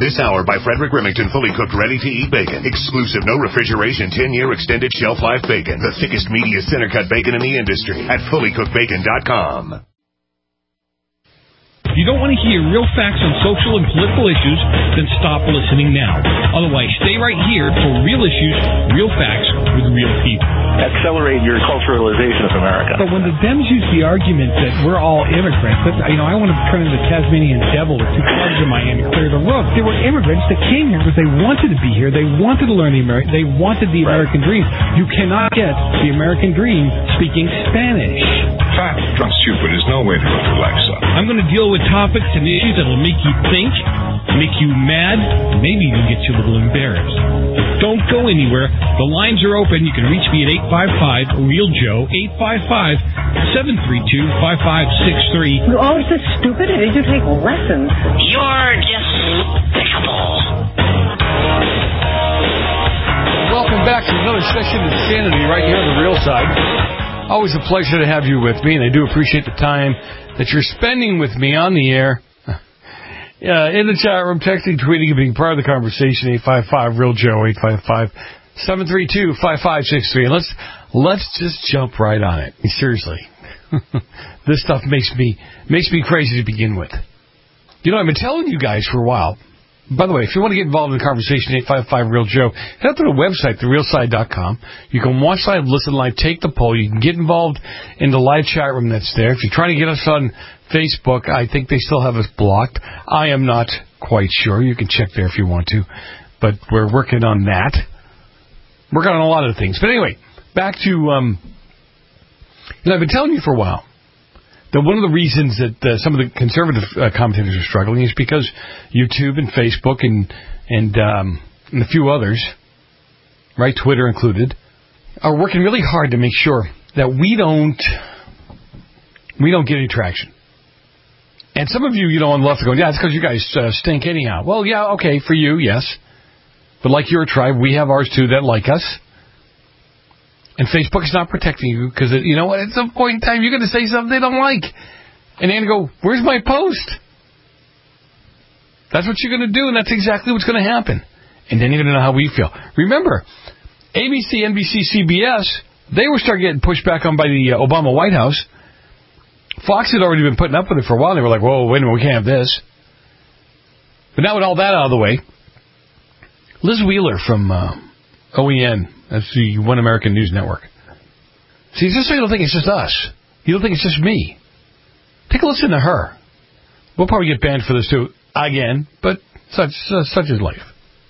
This hour by Frederick Remington, fully cooked, ready-to-eat bacon. Exclusive, no refrigeration, 10-year extended shelf life bacon. The thickest, meatiest center-cut bacon in the industry at fullycookedbacon.com. If you don't want to hear real facts on social and political issues, then stop listening now. Otherwise, stay right here for real issues, real facts with real people. Accelerate your culturalization of America. But when the Dems use the argument that we're all immigrants, that, I want to turn into the Tasmanian devil with two clubs in my hand and clear the roof. There were immigrants that came here because they wanted to be here. They wanted to learn they wanted the American dream. You cannot get the American dream speaking Spanish. Fat, drunk, stupid is no way to live your life, son. I'm going to deal with topics and issues that will make you think, make you mad, maybe even get you a little embarrassed. Don't go anywhere. The lines are open. You can reach me at 855-REAL-JOE, 855-732-5563. You're always so stupid. Did you take lessons? You're despicable. Welcome back to another session of Insanity right here on the Real Side. Always a pleasure to have you with me, and I do appreciate the time that you're spending with me on the air. In the chat room, texting, tweeting, and being part of the conversation, 855-REAL-JOE, 855-732-5563. And let's just jump right on it. Seriously. This stuff makes me crazy to begin with. I've been telling you guys for a while. By the way, if you want to get involved in the conversation, 855-REAL-JOE, head up to the website, therealside.com. You can watch live, listen live, take the poll. You can get involved in the live chat room that's there. If you're trying to get us on Facebook, I think they still have us blocked. I am not quite sure. You can check there if you want to. But we're working on that. Working on a lot of things. But anyway, back to... I've been telling you for a while that one of the reasons that some of the conservative commentators are struggling is because YouTube and Facebook and a few others, right, Twitter included, are working really hard to make sure that we don't get any traction. And some of you, on the left are going, yeah, it's because you guys stink anyhow. Well, yeah, okay, for you, yes. But like your tribe, we have ours too that like us. And Facebook is not protecting you because, at some point in time, you're going to say something they don't like. And they're going to go, where's my post? That's what you're going to do, and that's exactly what's going to happen. And then you're going to know how we feel. Remember, ABC, NBC, CBS, they were starting getting pushed back on by the Obama White House. Fox had already been putting up with it for a while. They were like, whoa, wait a minute, we can't have this. But now with all that out of the way, Liz Wheeler from OEN, that's the One American News Network. See, just so you don't think it's just us. You don't think it's just me. Take a listen to her. We'll probably get banned for this too, again, but such is life.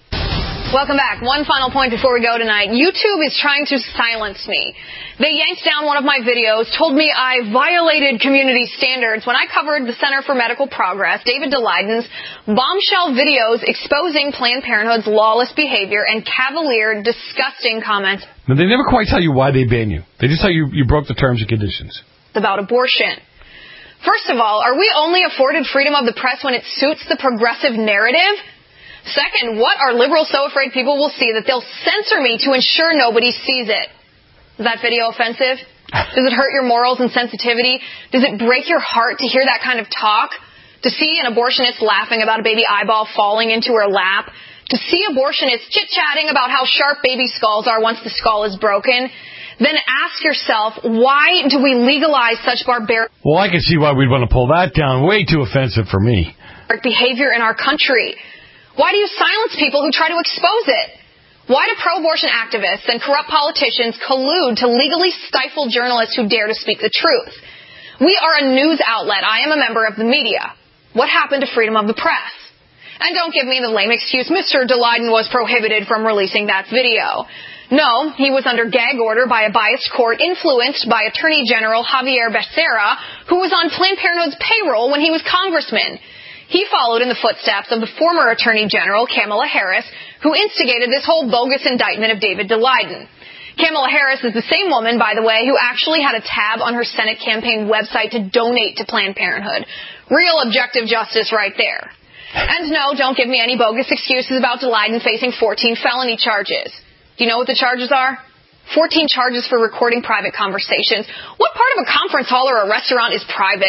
Welcome back. One final point before we go tonight. YouTube is trying to silence me. They yanked down one of my videos, told me I violated community standards when I covered the Center for Medical Progress, David Daleiden, bombshell videos exposing Planned Parenthood's lawless behavior and cavalier, disgusting comments. Now, they never quite tell you why they ban you. They just tell you you broke the terms and conditions. About abortion. First of all, are we only afforded freedom of the press when it suits the progressive narrative? Second, what are liberals so afraid people will see that they'll censor me to ensure nobody sees it? Is that video offensive? Does it hurt your morals and sensitivity? Does it break your heart to hear that kind of talk? To see an abortionist laughing about a baby eyeball falling into her lap? To see abortionists chit-chatting about how sharp baby skulls are once the skull is broken? Then ask yourself, why do we legalize such barbaric... Well, I can see why we'd want to pull that down. Way too offensive for me. ...behavior in our country. Why do you silence people who try to expose it? Why do pro-abortion activists and corrupt politicians collude to legally stifle journalists who dare to speak the truth? We are a news outlet. I am a member of the media. What happened to freedom of the press? And don't give me the lame excuse, Mr. Daleiden was prohibited from releasing that video. No, he was under gag order by a biased court influenced by Attorney General Javier Becerra, who was on Planned Parenthood's payroll when he was congressman. He followed in the footsteps of the former Attorney General, Kamala Harris, who instigated this whole bogus indictment of David Daleiden. Kamala Harris is the same woman, by the way, who actually had a tab on her Senate campaign website to donate to Planned Parenthood. Real objective justice right there. And no, don't give me any bogus excuses about Daleiden facing 14 felony charges. Do you know what the charges are? 14 charges for recording private conversations. What part of a conference hall or a restaurant is private?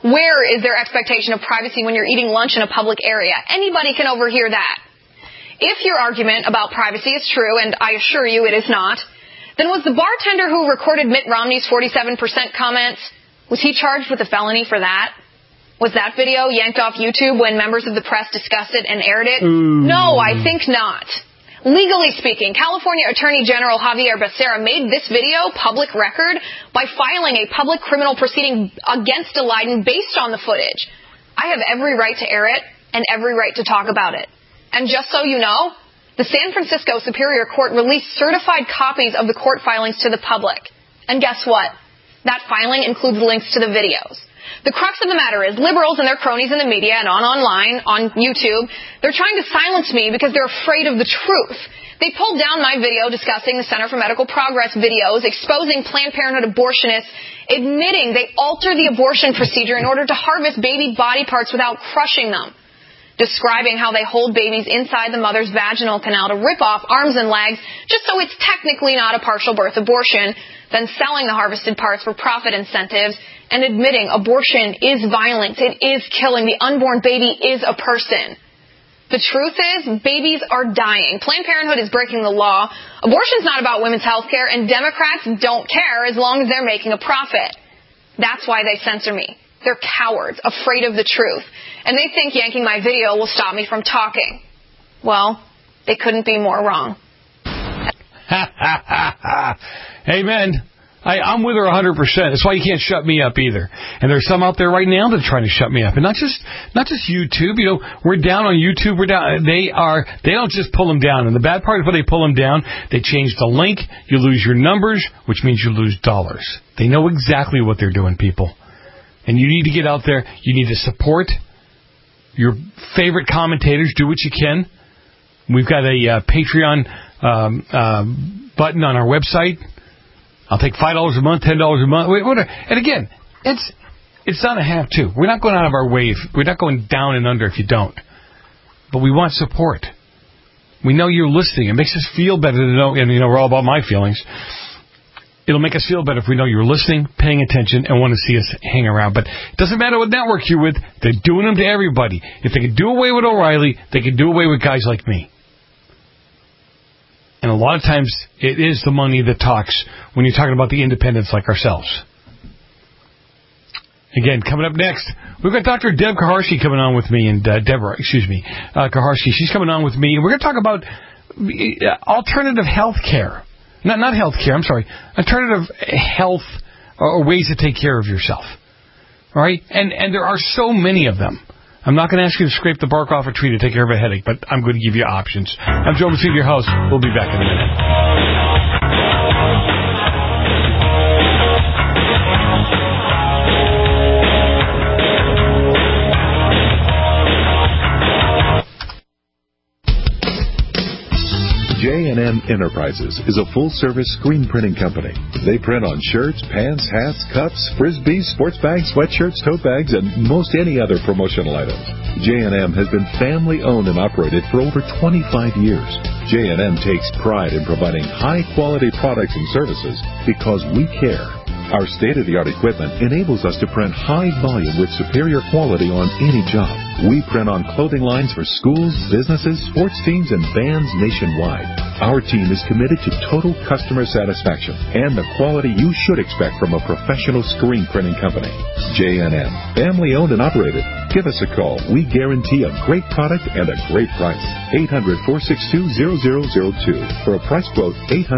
Where is their expectation of privacy when you're eating lunch in a public area? Anybody can overhear that. If your argument about privacy is true, and I assure you it is not, then was the bartender who recorded Mitt Romney's 47% comments, was he charged with a felony for that? Was that video yanked off YouTube when members of the press discussed it and aired it? No, I think not. Legally speaking, California Attorney General Javier Becerra made this video public record by filing a public criminal proceeding against Leiden based on the footage. I have every right to air it and every right to talk about it. And just so you know, the San Francisco Superior Court released certified copies of the court filings to the public. And guess what? That filing includes links to the videos. The crux of the matter is liberals and their cronies in the media and online, on YouTube, they're trying to silence me because they're afraid of the truth. They pulled down my video discussing the Center for Medical Progress videos, exposing Planned Parenthood abortionists, admitting they alter the abortion procedure in order to harvest baby body parts without crushing them, describing how they hold babies inside the mother's vaginal canal to rip off arms and legs just so it's technically not a partial birth abortion, then selling the harvested parts for profit incentives, and admitting abortion is violence, it is killing, the unborn baby is a person. The truth is, babies are dying. Planned Parenthood is breaking the law. Abortion's not about women's health care, and Democrats don't care as long as they're making a profit. That's why they censor me. They're cowards, afraid of the truth. And they think yanking my video will stop me from talking. Well, they couldn't be more wrong. Amen. I'm with her 100%. That's why you can't shut me up either. And there's some out there right now that are trying to shut me up. And not just YouTube. You know, we're down on YouTube. We're down. They don't just pull them down. And the bad part is when they pull them down, they change the link. You lose your numbers, which means you lose dollars. They know exactly what they're doing, people. And you need to get out there. You need to support your favorite commentators. Do what you can. We've got a Patreon button on our website. I'll take $5 a month, $10 a month. Whatever. And again, it's not a have to. We're not going out of our way. We're not going down and under if you don't. But we want support. We know you're listening. It makes us feel better to know, and we're all about my feelings. It'll make us feel better if we know you're listening, paying attention, and want to see us hang around. But it doesn't matter what network you're with. They're doing them to everybody. If they could do away with O'Reilly, they could do away with guys like me. And a lot of times, it is the money that talks when you're talking about the independents like ourselves. Again, coming up next, we've got Dr. Deb Kaharski coming on with me, and Kaharski. She's coming on with me, and we're going to talk about alternative health care. Not health care, I'm sorry. Alternative health or ways to take care of yourself. All right? And there are so many of them. I'm not going to ask you to scrape the bark off a tree to take care of a headache, but I'm going to give you options. I'm Joe Massey, your host. We'll be back in a minute. J&M Enterprises is a full-service screen printing company. They print on shirts, pants, hats, cups, frisbees, sports bags, sweatshirts, tote bags, and most any other promotional items. J&M has been family-owned and operated for over 25 years. J&M takes pride in providing high-quality products and services because we care. Our state-of-the-art equipment enables us to print high volume with superior quality on any job. We print on clothing lines for schools, businesses, sports teams, and bands nationwide. Our team is committed to total customer satisfaction and the quality you should expect from a professional screen printing company. J&M, family-owned and operated. Give us a call. We guarantee a great product and a great price. 800-462-0002. For a price quote,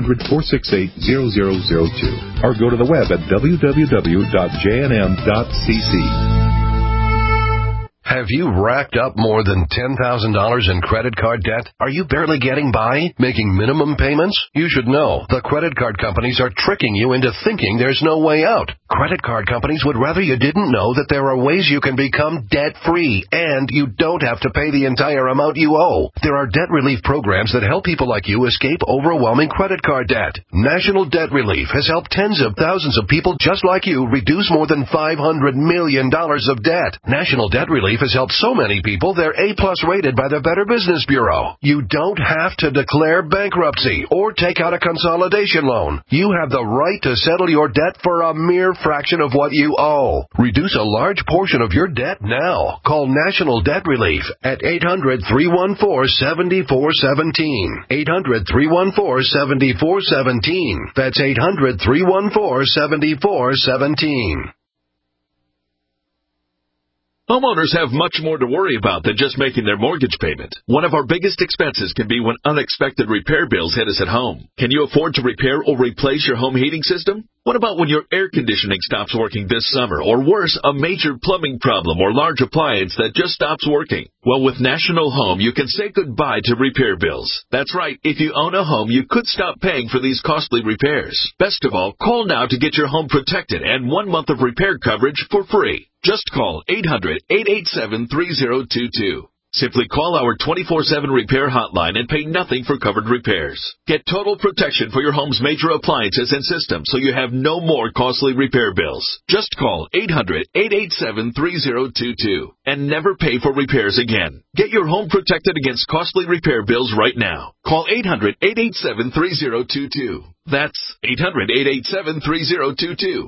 800-468-0002. Or go to the web at www.jnm.cc. Have you racked up more than $10,000 in credit card debt? Are you barely getting by, making minimum payments? You should know the credit card companies are tricking you into thinking there's no way out. Credit card companies would rather you didn't know that there are ways you can become debt-free, and you don't have to pay the entire amount you owe. There are debt relief programs that help people like you escape overwhelming credit card debt. National Debt Relief has helped tens of thousands of people just like you reduce more than $500 million of debt. National Debt Relief has helped so many people they're A-plus rated by the Better Business Bureau. You don't have to declare bankruptcy or take out a consolidation loan. You have the right to settle your debt for a mere fraction of what you owe. Reduce a large portion of your debt now. Call National Debt Relief at 800-314-7417. 800-314-7417. That's 800-314-7417. Homeowners have much more to worry about than just making their mortgage payment. One of our biggest expenses can be when unexpected repair bills hit us at home. Can you afford to repair or replace your home heating system? What about when your air conditioning stops working this summer? Or worse, a major plumbing problem or large appliance that just stops working? Well, with National Home, you can say goodbye to repair bills. That's right. If you own a home, you could stop paying for these costly repairs. Best of all, call now to get your home protected and 1 month of repair coverage for free. Just call 800-887-3022. Simply call our 24/7 repair hotline and pay nothing for covered repairs. Get total protection for your home's major appliances and systems so you have no more costly repair bills. Just call 800-887-3022 and never pay for repairs again. Get your home protected against costly repair bills right now. Call 800-887-3022. That's 800-887-3022.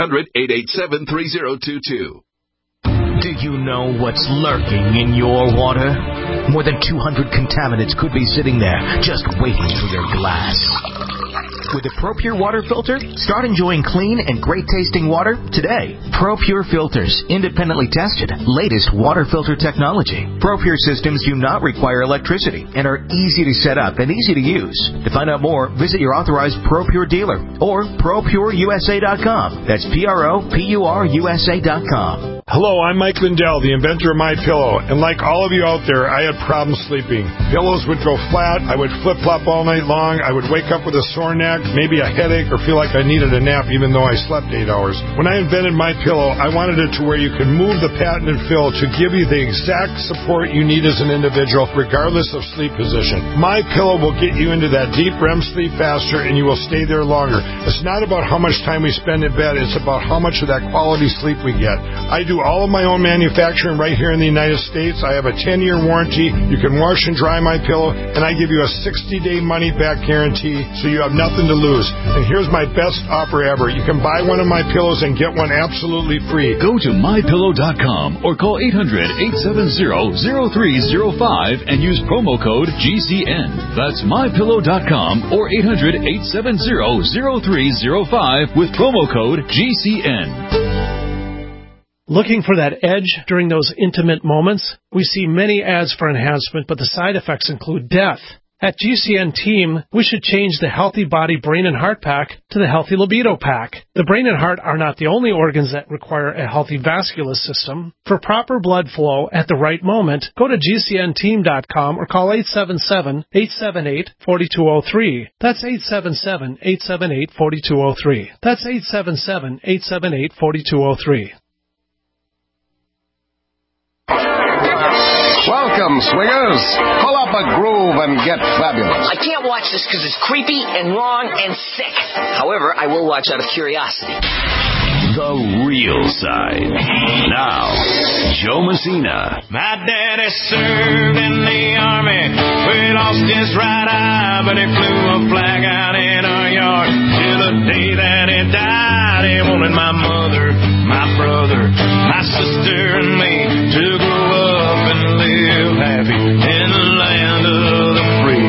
800-887-3022. Do you know what's lurking in your water? More than 200 contaminants could be sitting there, just waiting for your glass. With a ProPure water filter, start enjoying clean and great-tasting water today. ProPure filters, independently tested, latest water filter technology. ProPure systems do not require electricity and are easy to set up and easy to use. To find out more, visit your authorized ProPure dealer or ProPureUSA.com. That's ProPureUSA.com. Hello, I'm Mike Lindell, the inventor of MyPillow, and like all of you out there, I had problems sleeping. Pillows would go flat, I would flip-flop all night long, I would wake up with a sore neck, maybe a headache, or feel like I needed a nap even though I slept 8 hours. When I invented MyPillow, I wanted it to where you could move the patented fill to give you the exact support you need as an individual, regardless of sleep position. MyPillow will get you into that deep REM sleep faster, and you will stay there longer. It's not about how much time we spend in bed, it's about how much of that quality sleep we get. I do all of my own manufacturing right here in the United States. I have a 10-year warranty. You can wash and dry my pillow, and I give you a 60-day money-back guarantee, so you have nothing to lose. And here's my best offer ever. You can buy one of my pillows and get one absolutely free. Go to MyPillow.com or call 800-870-0305 and use promo code GCN. That's MyPillow.com or 800-870-0305 with promo code GCN. Looking for that edge during those intimate moments? We see many ads for enhancement, but the side effects include death. At GCN Team, we should change the Healthy Body, Brain, and Heart Pack to the Healthy Libido Pack. The brain and heart are not the only organs that require a healthy vascular system. For proper blood flow at the right moment, go to GCNteam.com or call 877-878-4203. That's 877-878-4203. That's 877-878-4203. Welcome, swingers. Pull up a groove and get fabulous. I can't watch this because it's creepy and wrong and sick. However, I will watch out of curiosity. The real side. Now, Joe Messina. My daddy served in the army. We lost his right eye, but he flew a flag out in our yard. Till the day that he died, he wanted my mother, my brother, my sister, and me to grow up and live happy in the land of the free.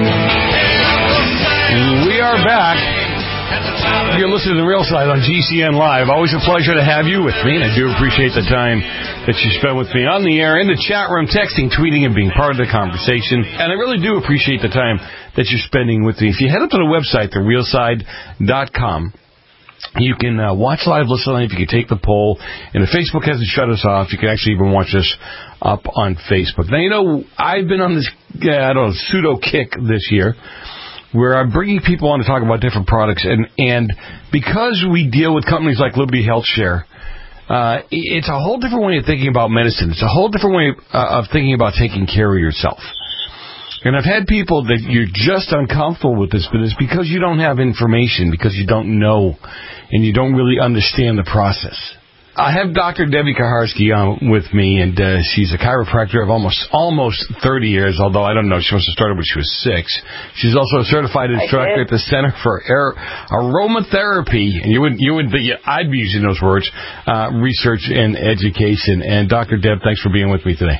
We are back. You're listening to The Real Side on GCN Live. Always a pleasure to have you with me, and I do appreciate the time that you spend with me on the air, in the chat room, texting, tweeting, and being part of the conversation. And I really do appreciate the time that you're spending with me. If you head up to the website, therealside.com, you can watch live, listen live, you can take the poll, and if Facebook hasn't shut us off, you can actually even watch us up on Facebook. Now, you know, I've been on this, pseudo kick this year, where I'm bringing people on to talk about different products, and because we deal with companies like Liberty Health Share, it's a whole different way of thinking about medicine. It's a whole different way of thinking about taking care of yourself. And I've had people that you're just uncomfortable with this, but it's because you don't have information, because you don't know, and you don't really understand the process. I have Dr. Debbie Kaharski on with me, and she's a chiropractor of almost 30 years, although I don't know, she must have started when she was 6. She's also a certified instructor at the Center for Aromatherapy, and I'd be using those words, research and education. And Dr. Deb, thanks for being with me today.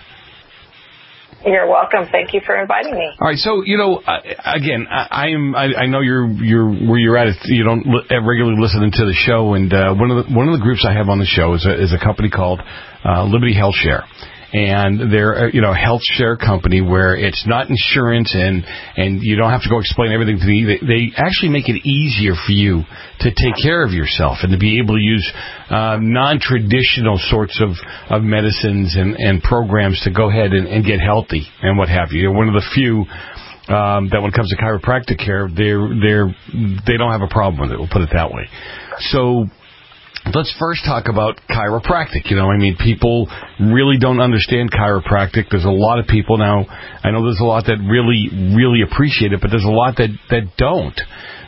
You're welcome. Thank you for inviting me. All right. So, again, I know you're where you're at. You don't regularly listen to the show, and one of the groups I have on the show is a company called Liberty Health Share. And they're a health share company where it's not insurance and you don't have to go explain everything to me. They actually make it easier for you to take care of yourself and to be able to use non-traditional sorts of medicines and programs to go ahead and get healthy and what have you. You're one of the few that when it comes to chiropractic care, they don't have a problem with it. We'll put it that way. So let's first talk about chiropractic. People really don't understand chiropractic. There's a lot of people now. I know there's a lot that really, really appreciate it, but there's a lot that don't.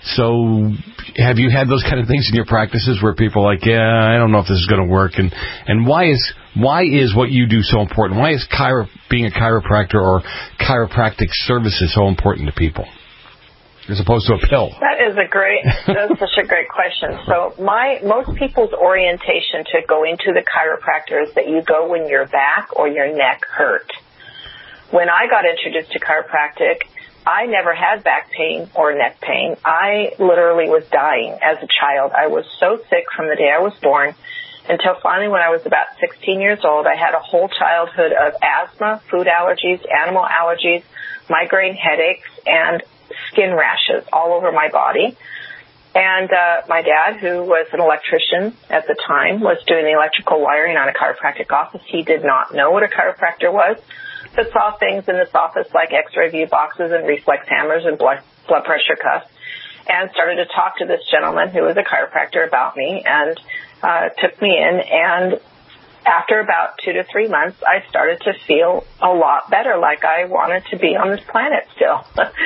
So have you had those kind of things in your practices where people are like, yeah, I don't know if this is going to work? And why is what you do so important? Why is being a chiropractor or chiropractic services so important to people, as opposed to a pill? That's such a great question. So most people's orientation to going to the chiropractor is that you go when your back or your neck hurt. When I got introduced to chiropractic, I never had back pain or neck pain. I literally was dying as a child. I was so sick from the day I was born until finally when I was about 16 years old, I had a whole childhood of asthma, food allergies, animal allergies, migraine headaches, and skin rashes all over my body. And my dad, who was an electrician at the time, was doing the electrical wiring on a chiropractic office. He did not know what a chiropractor was, but saw things in this office like X-ray view boxes and reflex hammers and blood pressure cuffs, and started to talk to this gentleman who was a chiropractor about me, and took me in. And after about 2 to 3 months, I started to feel a lot better, like I wanted to be on this planet still.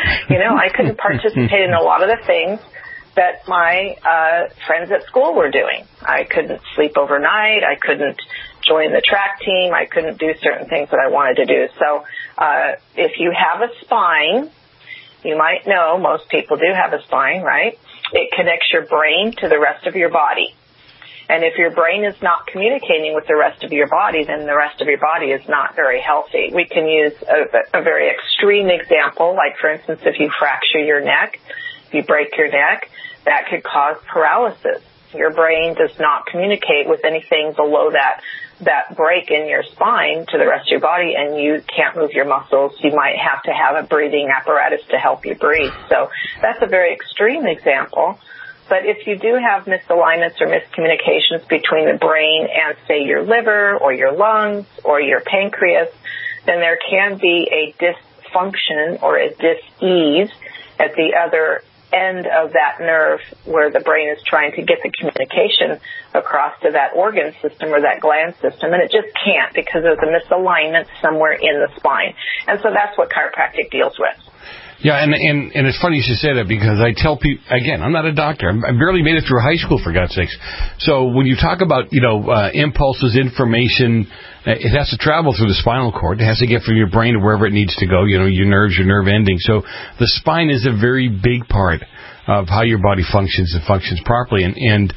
I couldn't participate in a lot of the things that my friends at school were doing. I couldn't sleep overnight. I couldn't join the track team. I couldn't do certain things that I wanted to do. So if you have a spine, you might know most people do have a spine, right? It connects your brain to the rest of your body. And if your brain is not communicating with the rest of your body, then the rest of your body is not very healthy. We can use a very extreme example, like, for instance, if you fracture your neck, if you break your neck, that could cause paralysis. Your brain does not communicate with anything below that break in your spine to the rest of your body, and you can't move your muscles. You might have to have a breathing apparatus to help you breathe. So that's a very extreme example. But if you do have misalignments or miscommunications between the brain and, say, your liver or your lungs or your pancreas, then there can be a dysfunction or a dis-ease at the other end of that nerve where the brain is trying to get the communication across to that organ system or that gland system, and it just can't because there's a misalignment somewhere in the spine. And so that's what chiropractic deals with. Yeah, and it's funny you should say that, because I tell people, again, I'm not a doctor. I barely made it through high school, for God's sakes. So when you talk about, impulses, information, it has to travel through the spinal cord. It has to get from your brain to wherever it needs to go, your nerves, your nerve endings. So the spine is a very big part of how your body functions and functions properly. And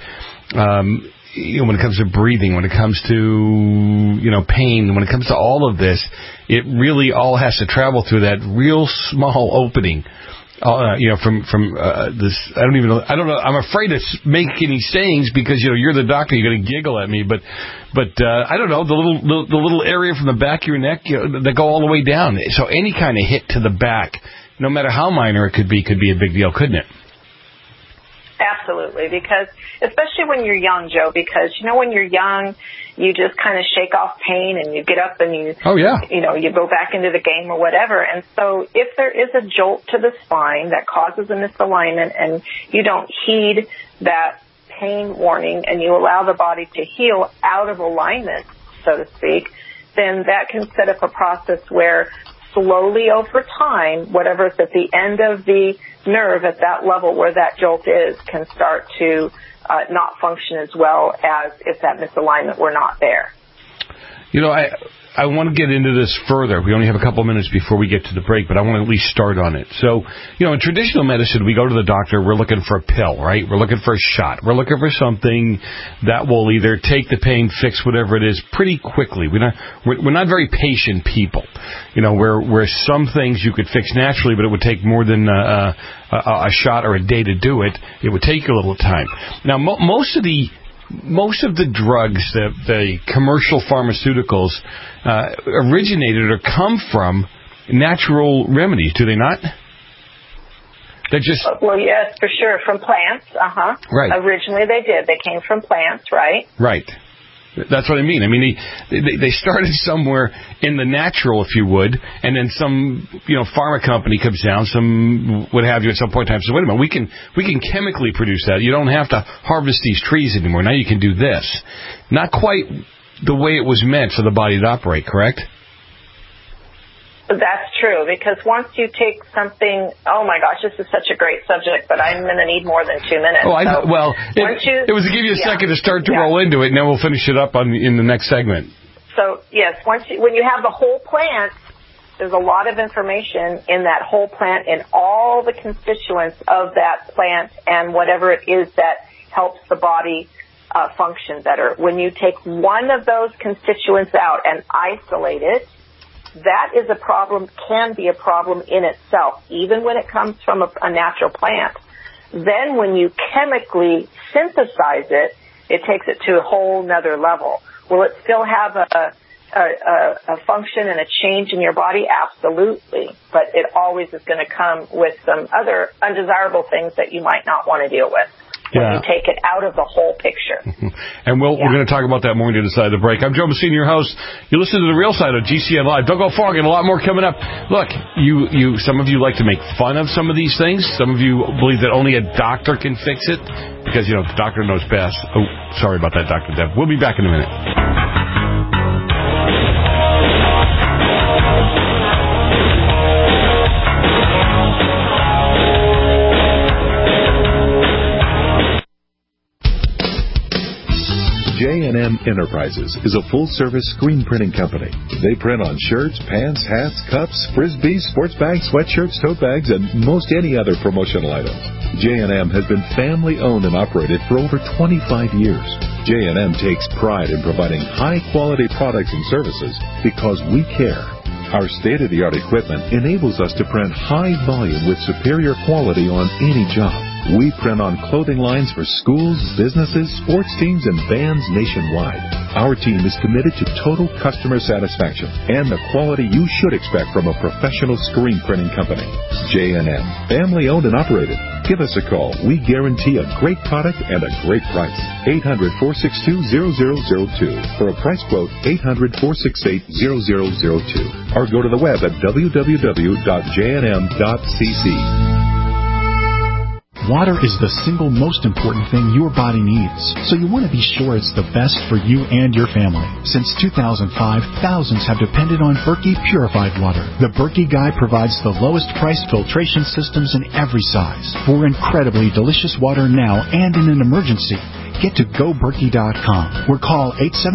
when it comes to breathing, when it comes to, pain, when it comes to all of this, it really all has to travel through that real small opening, from this. I don't know. I'm afraid to make any sayings because, you're the doctor. You're going to giggle at me, but I don't know, the little area from the back of your neck, that go all the way down. So any kind of hit to the back, no matter how minor it could be a big deal, couldn't it? Absolutely, because especially when you're young, Joe, because, when you're young, you just kind of shake off pain and you get up and you go back into the game or whatever. And so if there is a jolt to the spine that causes a misalignment and you don't heed that pain warning and you allow the body to heal out of alignment, so to speak, then that can set up a process where slowly over time, whatever's at the end of the nerve at that level where that jolt is can start to not function as well as if that misalignment were not there. You know, I want to get into this further. We only have a couple minutes before we get to the break, but I want to at least start on it. So, you know, in traditional medicine, we go to the doctor, we're looking for a pill, right? We're looking for a shot. We're looking for something that will either take the pain, fix whatever it is pretty quickly. We're not very patient people. You know, where some things you could fix naturally, but it would take more than a shot or a day to do it. It would take a little time. Now, most of the drugs, the commercial pharmaceuticals, originated or come from natural remedies, do they not? They're just... Well, yes, for sure, from plants, Right. Originally they did. They came from plants, right? Right. That's what I mean. I mean, they started somewhere in the natural, if you would, and then some, you know, pharma company comes down, some what have you, at some point in time says, wait a minute, we can chemically produce that. You don't have to harvest these trees anymore. Now you can do this. Not quite the way it was meant for the body to operate, correct? That's true, because once you take something, oh my gosh, this is such a great subject, but I'm going to need more than 2 minutes. Oh, it was to give you a second to start to roll into it, and then we'll finish it up in the next segment. So, yes, when you have the whole plant, there's a lot of information in that whole plant and all the constituents of that plant and whatever it is that helps the body function better. When you take one of those constituents out and isolate it, that is a problem, can be a problem in itself, even when it comes from a natural plant. Then when you chemically synthesize it, it takes it to a whole nother level. Will it still have a function and a change in your body? Absolutely. But it always is going to come with some other undesirable things that you might not want to deal with. When you take it out of the whole picture. And we're going to talk about that more on the other side of the break. I'm Joe Messina, your host. You listen to The Real Side of GCN Live. Don't go far. Got a lot more coming up. Look, some of you like to make fun of some of these things. Some of you believe that only a doctor can fix it because, you know, the doctor knows best. Oh, sorry about that, Dr. Deb. We'll be back in a minute. J&M Enterprises is a full-service screen printing company. They print on shirts, pants, hats, cups, frisbees, sports bags, sweatshirts, tote bags, and most any other promotional item. J&M has been family-owned and operated for over 25 years. J&M takes pride in providing high-quality products and services because we care. Our state-of-the-art equipment enables us to print high volume with superior quality on any job. We print on clothing lines for schools, businesses, sports teams, and bands nationwide. Our team is committed to total customer satisfaction and the quality you should expect from a professional screen printing company. J&M, family-owned and operated. Give us a call. We guarantee a great product and a great price. 800-462-0002. For a price quote, 800-468-0002. Or go to the web at www.jnm.cc. Water is the single most important thing your body needs, so you want to be sure it's the best for you and your family. Since 2005, thousands have depended on Berkey purified water. The Berkey Guy provides the lowest priced filtration systems in every size. For incredibly delicious water now and in an emergency, get to GoBerkey.com or call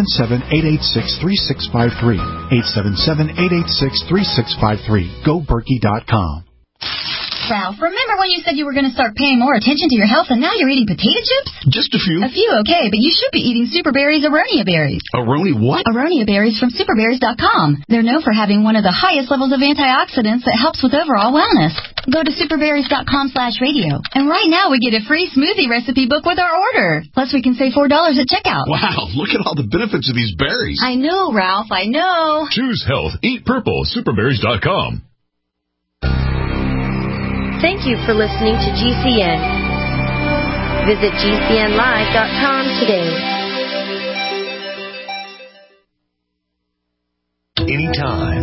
877-886-3653. 877-886-3653. GoBerkey.com. Ralph, remember when you said you were going to start paying more attention to your health and now you're eating potato chips? Just a few. A few, okay, but you should be eating Super Berries Aronia berries. Aronia what? Aronia berries from superberries.com. They're known for having one of the highest levels of antioxidants that helps with overall wellness. Go to superberries.com/radio. And right now we get a free smoothie recipe book with our order. Plus we can save $4 at checkout. Wow, look at all the benefits of these berries. I know, Ralph, I know. Choose health. Eat purple. Superberries.com. Thank you for listening to GCN. Visit GCNlive.com today. Anytime,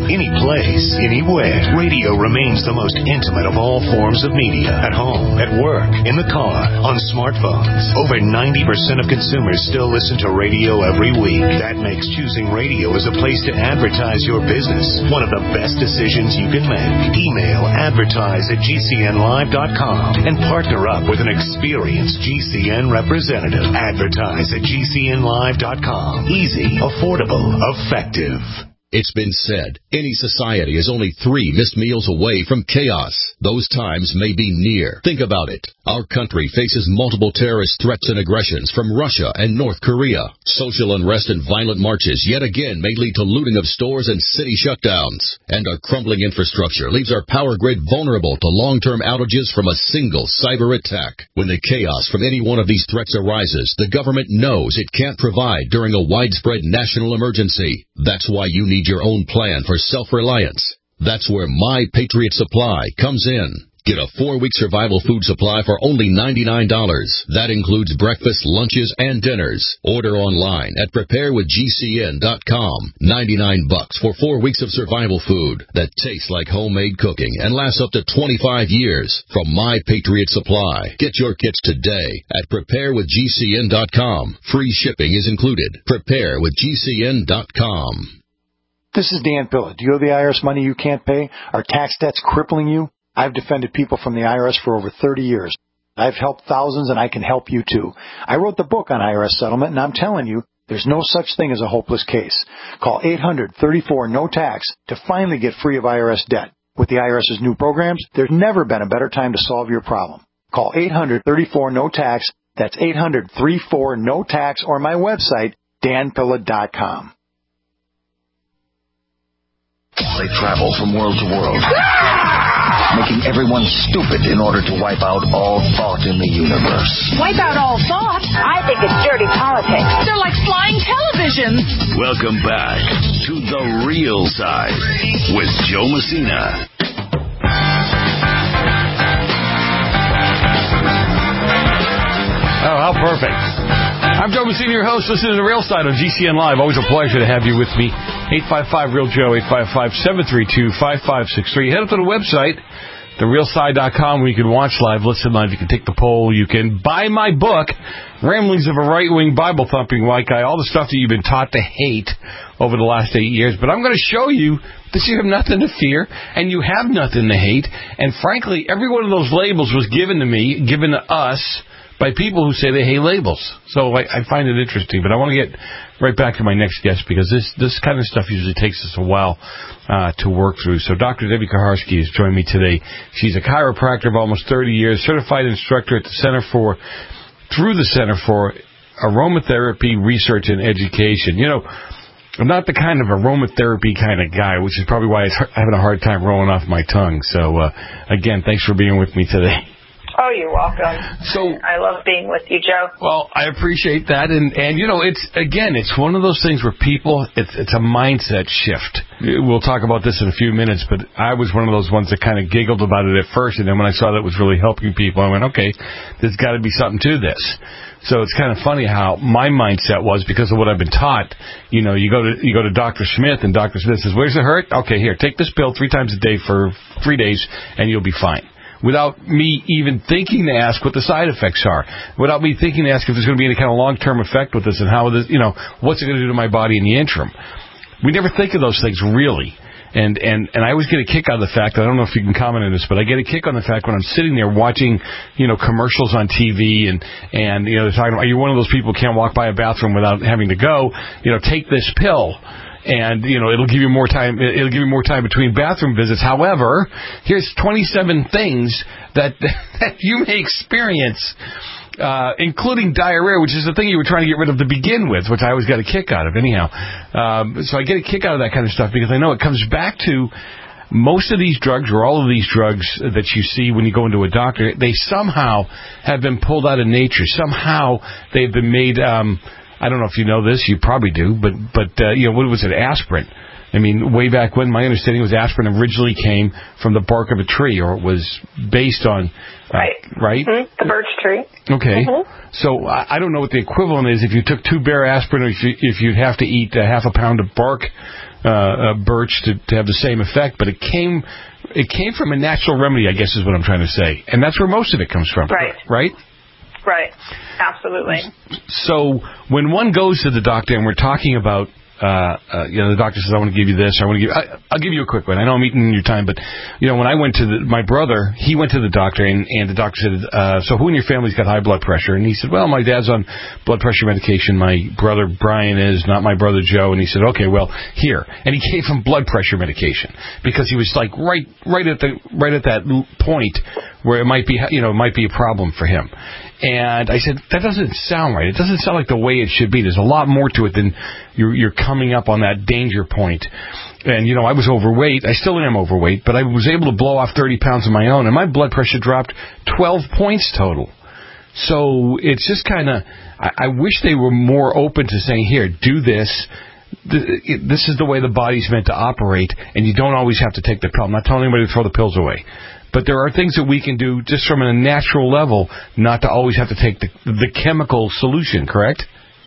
any place, anywhere. Radio remains the most intimate of all forms of media. At home, at work, in the car, on smartphones. Over 90% of consumers still listen to radio every week. That makes choosing radio as a place to advertise your business one of the best decisions you can make. Email advertise@gcnlive.com and partner up with an experienced GCN representative. Advertise@gcnlive.com. Easy, affordable, effective. It's been said, any society is only 3 missed meals away from chaos. Those times may be near. Think about it. Our country faces multiple terrorist threats and aggressions from Russia and North Korea. Social unrest and violent marches yet again may lead to looting of stores and city shutdowns. And our crumbling infrastructure leaves our power grid vulnerable to long-term outages from a single cyber attack. When the chaos from any one of these threats arises, the government knows it can't provide during a widespread national emergency. That's why you need your own plan for self-reliance. That's where My Patriot Supply comes in. Get a 4-week survival food supply for only $99. That includes breakfast, lunches, and dinners. Order online at preparewithgcn.com. $99 for 4 weeks of survival food that tastes like homemade cooking and lasts up to 25 years from My Patriot Supply. Get your kits today at preparewithgcn.com. Free shipping is included. Preparewithgcn.com. This is Dan Pilla. Do you owe the IRS money you can't pay? Are tax debts crippling you? I've defended people from the IRS for over 30 years. I've helped thousands, and I can help you too. I wrote the book on IRS settlement, and I'm telling you, there's no such thing as a hopeless case. Call 800-34-NO-TAX to finally get free of IRS debt. With the IRS's new programs, there's never been a better time to solve your problem. Call 800-34-NO-TAX. That's 800-34-NO-TAX, or my website, danpilla.com. They travel from world to world, making everyone stupid in order to wipe out all thought in the universe. Wipe out all thought? I think it's dirty politics. They're like flying televisions. Welcome back to The Real Side with Joe Messina. Oh, how perfect. I'm Joe Messina, your host. Listen to The Real Side on GCN Live. Always a pleasure to have you with me. 855-REAL-JOE, 855-732-5563. Head up to the website, therealside.com, where you can watch live, listen live. You can take the poll. You can buy my book, Ramblings of a Right-Wing Bible-Thumping White Guy, all the stuff that you've been taught to hate over the last 8 years. But I'm going to show you that you have nothing to fear, and you have nothing to hate. And frankly, every one of those labels was given to me, given to us, by people who say they hate labels. So I find it interesting. But I want to get right back to my next guest, because this kind of stuff usually takes us a while to work through. So Dr. Debbie Kuharsky has joined me today. She's a chiropractor of almost 30 years, certified instructor at the Center for Aromatherapy Research and Education. You know, I'm not the kind of aromatherapy kind of guy, which is probably why I'm having a hard time rolling off my tongue. So, again, thanks for being with me today. Oh, you're welcome. I love being with you, Joe. Well, I appreciate that, and you know, it's one of those things where people, it's a mindset shift. We'll talk about this in a few minutes, but I was one of those ones that kind of giggled about it at first, and then when I saw that it was really helping people, I went, okay, there's got to be something to this. So it's kind of funny how my mindset was, because of what I've been taught. You know, you go to Dr. Smith, and Dr. Smith says, "Where's it hurt? Okay, here, take this pill 3 times a day for 3 days, and you'll be fine." Without me even thinking to ask what the side effects are, without me thinking to ask if there's going to be any kind of long-term effect with this, and how this, you know, what's it going to do to my body in the interim. We never think of those things really. And I always get a kick out of the fact, I don't know if you can comment on this, but I get a kick on the fact when I'm sitting there watching, you know, commercials on TV, and you know, they're talking about, are you one of those people who can't walk by a bathroom without having to go? You know, take this pill. And, you know, it'll give you more time between bathroom visits. However, here's 27 things that you may experience, including diarrhea, which is the thing you were trying to get rid of to begin with, which I always got a kick out of anyhow. So I get a kick out of that kind of stuff, because I know it comes back to most of these drugs, or all of these drugs that you see when you go into a doctor, they somehow have been pulled out of nature. Somehow they've been made, I don't know if you know this, you probably do, but you know, what was it, aspirin? I mean, way back when, my understanding was aspirin originally came from the bark of a tree, or it was based on, right? Mm-hmm. The birch tree. Okay. Mm-hmm. So I don't know what the equivalent is if you took 2 bare aspirin, or if you'd have to eat half a pound of bark birch to have the same effect, but it came from a natural remedy, I guess is what I'm trying to say. And that's where most of it comes from. Right. Right? Right. Absolutely. So when one goes to the doctor and we're talking about, the doctor says, I want to give you this, I'll give you a quick one. I know I'm eating your time, but, when I went to my brother, he went to the doctor, and the doctor said, so who in your family's got high blood pressure? And he said, well, my dad's on blood pressure medication. My brother Brian is, not my brother Joe. And he said, okay, well, here. And he gave him blood pressure medication because he was like right at that point where it might be a problem for him. And I said, that doesn't sound right. It doesn't sound like the way it should be. There's a lot more to it than you're coming up on that danger point. And, I was overweight. I still am overweight, but I was able to blow off 30 pounds of my own, and my blood pressure dropped 12 points total. So it's just kind of, I wish they were more open to saying, here, do this. This is the way the body's meant to operate, and you don't always have to take the pill. I'm not telling anybody to throw the pills away. But there are things that we can do just from a natural level, not to always have to take the chemical solution, correct?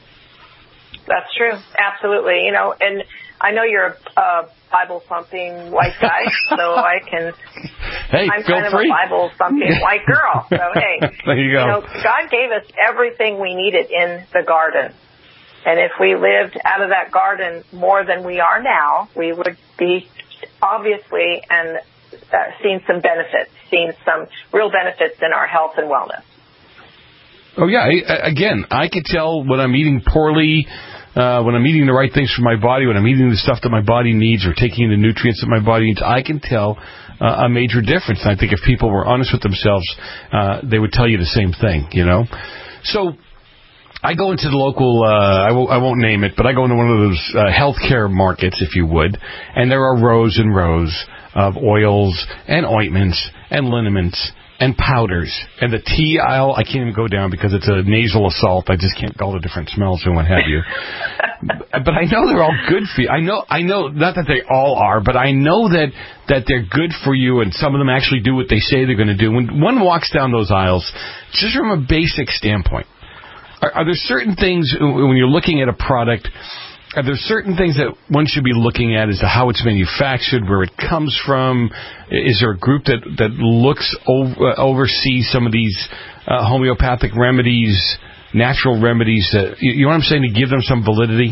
That's true. Absolutely. And I know you're a Bible-thumping white guy, so I can... Hey, I'm feel kind free. of a Bible-thumping white girl. So, hey, there you go. God gave us everything we needed in the garden. And if we lived out of that garden more than we are now, we would be obviously and seen some benefits, seen some real benefits in our health and wellness. Oh, yeah. I can tell when I'm eating poorly, when I'm eating the right things for my body, when I'm eating the stuff that my body needs or taking the nutrients that my body needs, I can tell a major difference. And I think if people were honest with themselves, they would tell you the same thing, So I go into the local, I won't name it, but I go into one of those healthcare markets, if you would, and there are rows and rows of oils and ointments and liniments and powders. And the tea aisle, I can't even go down because it's a nasal assault. I just can't all the different smells and what have you. But I know they're all good for you. I know, not that they all are, but I know that they're good for you, and some of them actually do what they say they're going to do. When one walks down those aisles, just from a basic standpoint, are there certain things, when you're looking at a product, are there certain things that one should be looking at as to how it's manufactured, where it comes from? Is there a group that looks oversees some of these homeopathic remedies, natural remedies, you know what I'm saying, to give them some validity?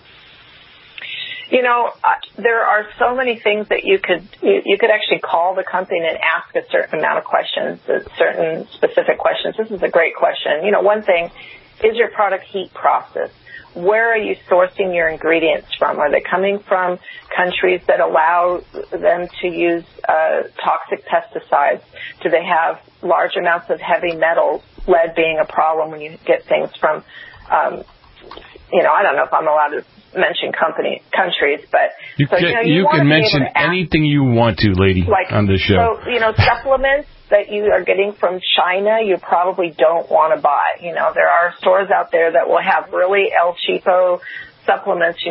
There are so many things that you could actually call the company and ask a certain amount of questions, certain specific questions. This is a great question. One thing, is your product heat processed? Where are you sourcing your ingredients from? Are they coming from countries that allow them to use toxic pesticides? Do they have large amounts of heavy metals, lead being a problem when you get things from, I don't know if I'm allowed to mention countries, but... You can mention anything you want to, lady, on this show. So, supplements that you are getting from China, you probably don't want to buy. There are stores out there that will have really El Cheapo supplements,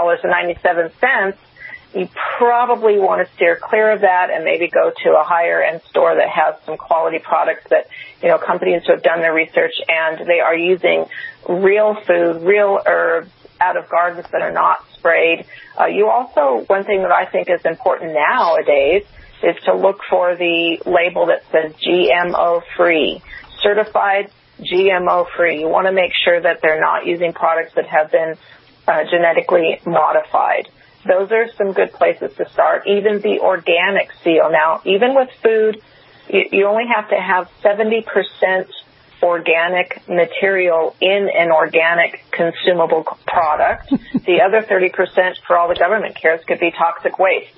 $3.97. You probably want to steer clear of that and maybe go to a higher end store that has some quality products that, companies who have done their research and they are using real food, real herbs out of gardens that are not sprayed. One thing that I think is important nowadays is to look for the label that says GMO-free, certified GMO-free. You want to make sure that they're not using products that have been genetically modified. Those are some good places to start. Even the organic seal. Now, even with food, you only have to have 70% organic material in an organic consumable product. The other 30%, for all the government cares, could be toxic waste.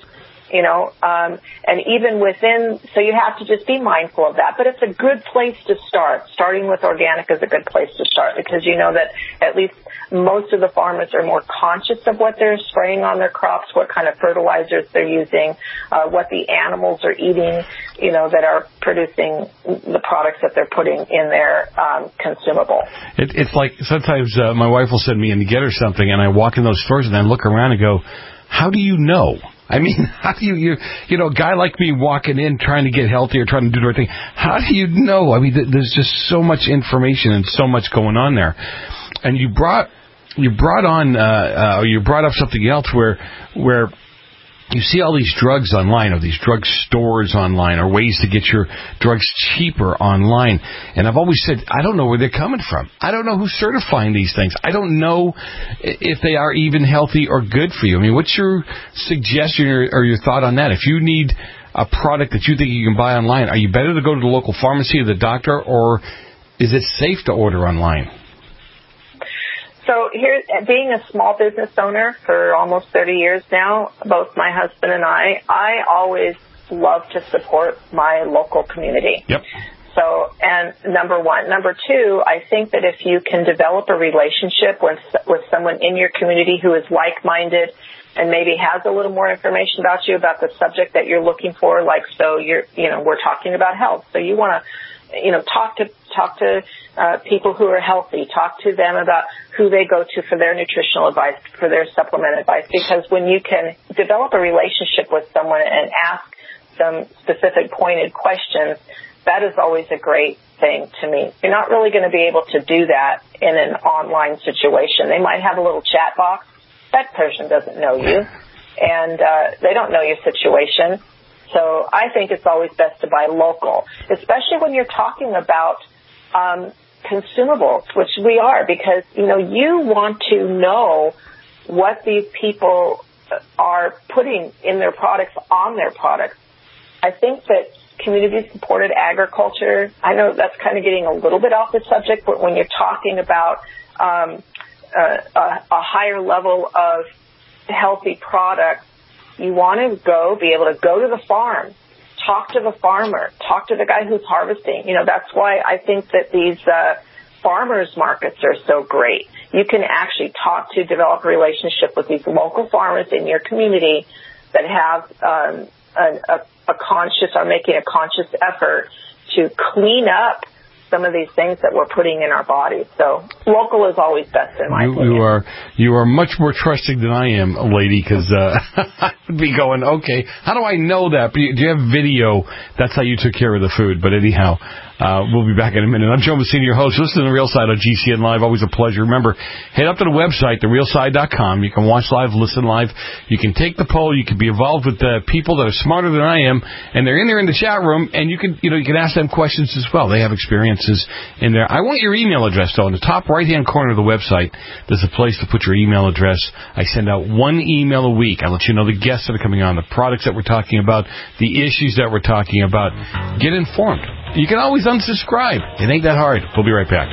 And even within, so you have to just be mindful of that. But it's a good place to start. Starting with organic is a good place to start because you know that at least most of the farmers are more conscious of what they're spraying on their crops, what kind of fertilizers they're using, what the animals are eating, that are producing the products that they're putting in their consumable. It's like sometimes my wife will send me in to get her something, and I walk in those stores and I look around and go, how do you know? I mean, how do you a guy like me walking in trying to get healthier, trying to do the right thing, how do you know? I mean, there's just so much information and so much going on there. And you brought you brought up something else where you see all these drugs online, or these drug stores online, or ways to get your drugs cheaper online. And I've always said, I don't know where they're coming from. I don't know who's certifying these things. I don't know if they are even healthy or good for you. I mean, what's your suggestion or your thought on that? If you need a product that you think you can buy online, are you better to go to the local pharmacy or the doctor, or is it safe to order online? So here, being a small business owner for almost 30 years now, both my husband and I always love to support my local community. Yep. So, and number one. Number two, I think that if you can develop a relationship with someone in your community who is like-minded and maybe has a little more information about you, about the subject that you're looking for, like, so we're talking about health. So you want to, talk to people who are healthy, talk to them about who they go to for their nutritional advice, for their supplement advice, because when you can develop a relationship with someone and ask some specific pointed questions, that is always a great thing to me. You're not really going to be able to do that in an online situation. They might have a little chat box. That person doesn't know you, and they don't know your situation. So I think it's always best to buy local, especially when you're talking about consumables, which we are, because, you want to know what these people are putting in their products, on their products. I think that community-supported agriculture, I know that's kind of getting a little bit off the subject, but when you're talking about a higher level of healthy products, you want to be able to go to the farm, talk to the farmer, talk to the guy who's harvesting. That's why I think that these farmers markets are so great. You can actually develop a relationship with these local farmers in your community that have are making a conscious effort to clean up some of these things that we're putting in our bodies. So local is always best in my opinion. You are much more trusting than I am, lady, because I would be going, okay, how do I know that? But do you have video? That's how you took care of the food. But anyhow, we'll be back in a minute. I'm Joe Messina, your host. Listen to The Real Side on GCN Live. Always a pleasure. Remember, head up to the website, therealside.com. You can watch live, listen live. You can take the poll. You can be involved with the people that are smarter than I am, and they're in there in the chat room, and you can ask them questions as well. They have experiences in there. I want your email address, though. In the top right-hand corner of the website, there's a place to put your email address. I send out one email a week. I let you know the guests that are coming on, the products that we're talking about, the issues that we're talking about. Get informed. You can always unsubscribe. It ain't that hard. We'll be right back.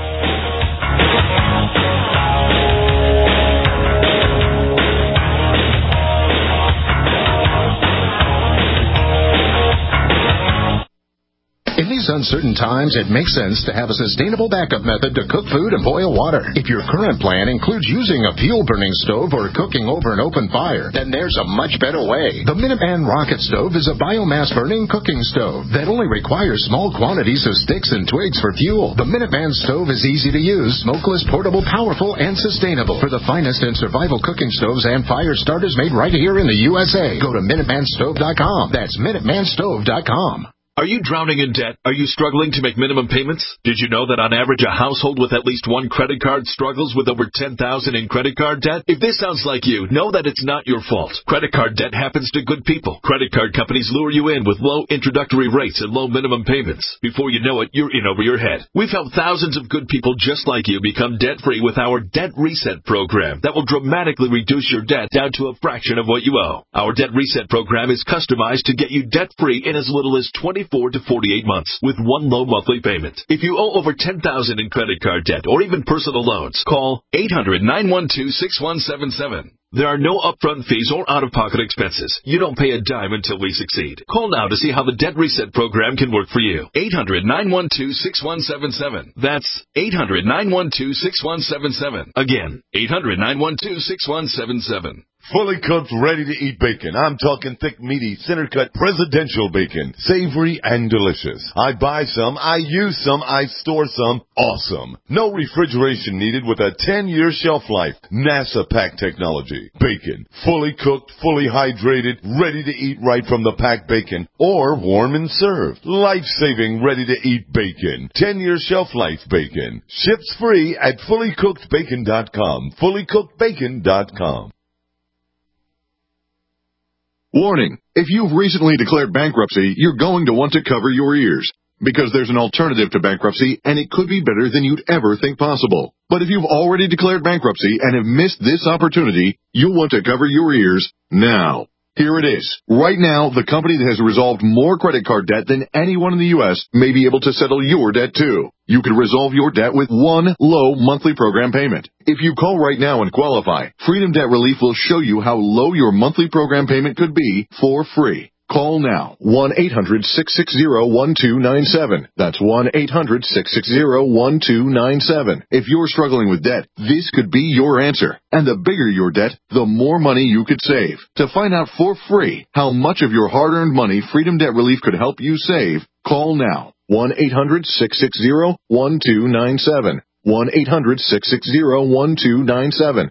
In these uncertain times, it makes sense to have a sustainable backup method to cook food and boil water. If your current plan includes using a fuel-burning stove or cooking over an open fire, then there's a much better way. The Minuteman Rocket Stove is a biomass-burning cooking stove that only requires small quantities of sticks and twigs for fuel. The Minuteman Stove is easy to use, smokeless, portable, powerful, and sustainable. For the finest in survival cooking stoves and fire starters made right here in the USA, go to MinutemanStove.com. That's MinutemanStove.com. Are you drowning in debt? Are you struggling to make minimum payments? Did you know that on average a household with at least one credit card struggles with over $10,000 in credit card debt? If this sounds like you, know that it's not your fault. Credit card debt happens to good people. Credit card companies lure you in with low introductory rates and low minimum payments. Before you know it, you're in over your head. We've helped thousands of good people just like you become debt-free with our Debt Reset program that will dramatically reduce your debt down to a fraction of what you owe. Our Debt Reset program is customized to get you debt-free in as little as 24 to 48 months with one low monthly payment. If you owe over $10,000 in credit card debt or even personal loans, call 800-912-6177. There are no upfront fees or out-of-pocket expenses. You don't pay a dime until we succeed. Call now to see how the Debt Reset program can work for you. 800-912-6177. That's 800-912-6177. Again, 800-912-6177. Fully cooked, ready-to-eat bacon. I'm talking thick, meaty, center-cut presidential bacon. Savory and delicious. I buy some, I use some, I store some. Awesome. No refrigeration needed with a 10-year shelf life. NASA pack technology. Bacon. Fully cooked, fully hydrated, ready to eat right from the packed bacon. Or warm and served. Life-saving, ready-to-eat bacon. 10-year shelf life bacon. Ships free at fullycookedbacon.com. Fullycookedbacon.com. Warning, if you've recently declared bankruptcy, you're going to want to cover your ears. Because there's an alternative to bankruptcy, and it could be better than you'd ever think possible. But if you've already declared bankruptcy and have missed this opportunity, you'll want to cover your ears now. Here it is. Right now, the company that has resolved more credit card debt than anyone in the U.S. may be able to settle your debt too. You can resolve your debt with one low monthly program payment. If you call right now and qualify, Freedom Debt Relief will show you how low your monthly program payment could be for free. Call now, 1-800-660-1297. That's 1-800-660-1297. If you're struggling with debt, this could be your answer. And the bigger your debt, the more money you could save. To find out for free how much of your hard-earned money Freedom Debt Relief could help you save, call now, 1-800-660-1297. 1-800-660-1297.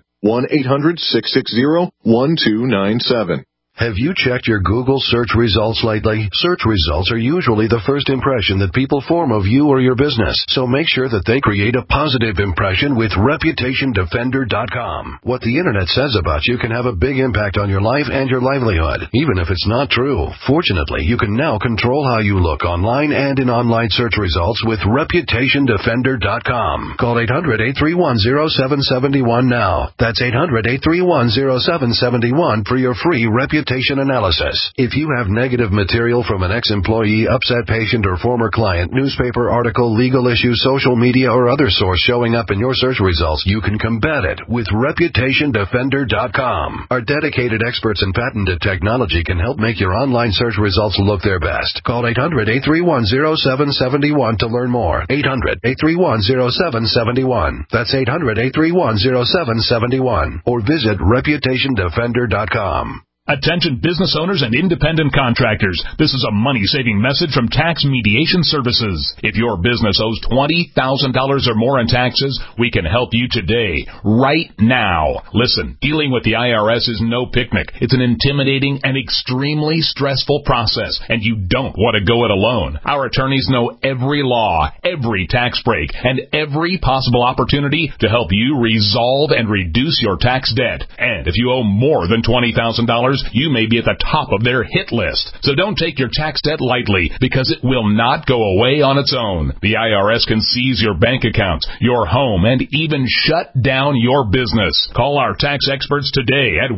1-800-660-1297. Have you checked your Google search results lately? Search results are usually the first impression that people form of you or your business, so make sure that they create a positive impression with ReputationDefender.com. What the Internet says about you can have a big impact on your life and your livelihood, even if it's not true. Fortunately, you can now control how you look online and in online search results with ReputationDefender.com. Call 800-831-0771 now. That's 800-831-0771 for your free reputation analysis. If you have negative material from an ex-employee, upset patient, or former client, newspaper article, legal issue, social media, or other source showing up in your search results, you can combat it with ReputationDefender.com. Our dedicated experts in patented technology can help make your online search results look their best. Call 800-831-0771 to learn more. 800-831-0771. That's 800-831-0771. Or visit ReputationDefender.com. Attention business owners and independent contractors. This is a money-saving message from Tax Mediation Services. If your business owes $20,000 or more in taxes, we can help you today, right now. Listen, dealing with the IRS is no picnic. It's an intimidating and extremely stressful process, and you don't want to go it alone. Our attorneys know every law, every tax break, and every possible opportunity to help you resolve and reduce your tax debt. And if you owe more than $20,000, you may be at the top of their hit list. So don't take your tax debt lightly, because it will not go away on its own. The IRS can seize your bank accounts, your home, and even shut down your business. Call our tax experts today at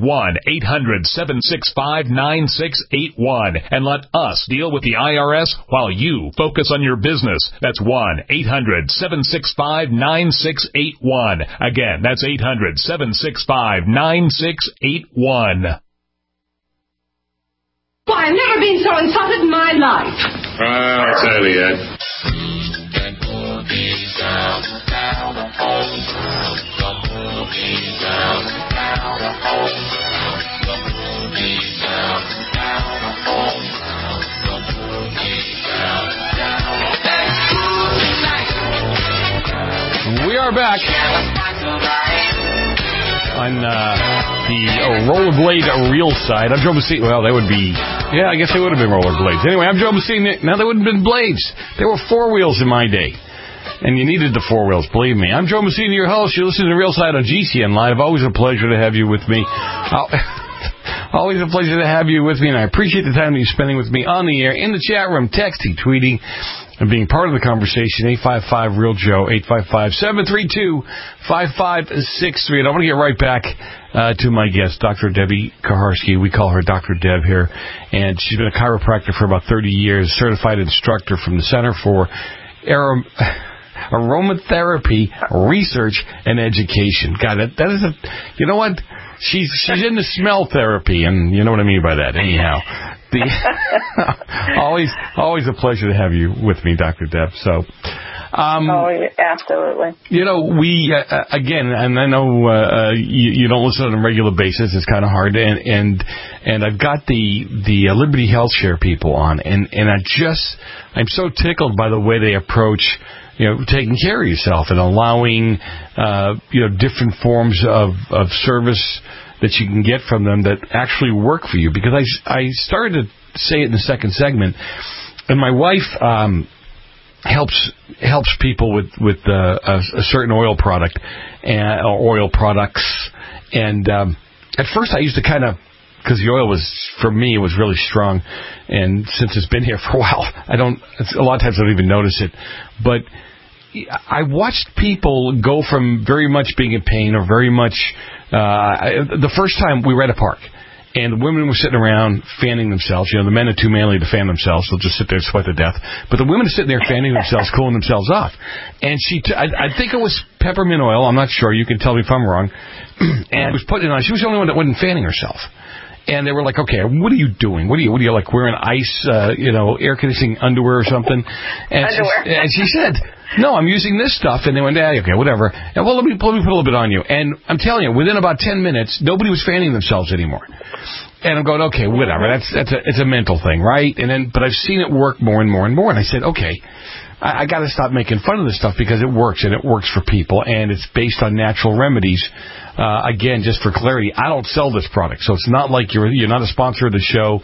1-800-765-9681 and let us deal with the IRS while you focus on your business. That's 1-800-765-9681. Again, that's 800-765-9681. Why, I've never been so insulted in my life. I'll tell you, Ed. We are back on the rollerblade real side. I'm Joe Messina. Well, they would be, I guess they would have been rollerblades. Anyway, I'm Joe Messina. Now, they wouldn't have been blades. They were four wheels in my day. And you needed the four wheels, believe me. I'm Joe Messina, your host. You're listening to The Real Side on GCN Live. Always a pleasure to have you with me. Always a pleasure to have you with me, and I appreciate the time that you're spending with me on the air, in the chat room, texting, tweeting, and being part of the conversation. 855-REAL-JOE, 855-732-5563. And I want to get right back to my guest, Dr. Debbie Kuharsky. We call her Dr. Deb here. And she's been a chiropractor for about 30 years, certified instructor from the Center for Aromatherapy Research and Education. God, that is you know what? She's into smell therapy, and you know what I mean by that. Anyhow, always a pleasure to have you with me, Dr. Deb. So, Absolutely. You know, we again, and I know you don't listen on a regular basis. It's kind of hard, and I've got the Liberty Health Share people on, and I'm so tickled by the way they approach, taking care of yourself and allowing different forms of service that you can get from them that actually work for you. Because I started to say it in the second segment, and my wife helps people with a certain oil product or oil products. And at first I used to kind of, because the oil was, for me, it was really strong. And since it's been here for a while, a lot of times I don't even notice it. But I watched people go from very much being in pain or very much, the first time we were at a park. And the women were sitting around fanning themselves. The men are too manly to fan themselves. They'll just sit there and sweat to death. But the women are sitting there fanning themselves, cooling themselves off. And I think it was peppermint oil. I'm not sure. You can tell me if I'm wrong. And it was putting it on. She was the only one that wasn't fanning herself. And they were like, okay, what are you doing? What are you like wearing ice, air conditioning underwear or something? And she said, no, I'm using this stuff. And they went, okay, whatever. And, well, let me put a little bit on you. And I'm telling you, within about 10 minutes, nobody was fanning themselves anymore. And I'm going, okay, whatever. It's a mental thing, right? But I've seen it work more and more and more. And I said, okay, I got to stop making fun of this stuff because it works, and it works for people, and it's based on natural remedies. Again, just for clarity, I don't sell this product, so it's not like you're not a sponsor of the show.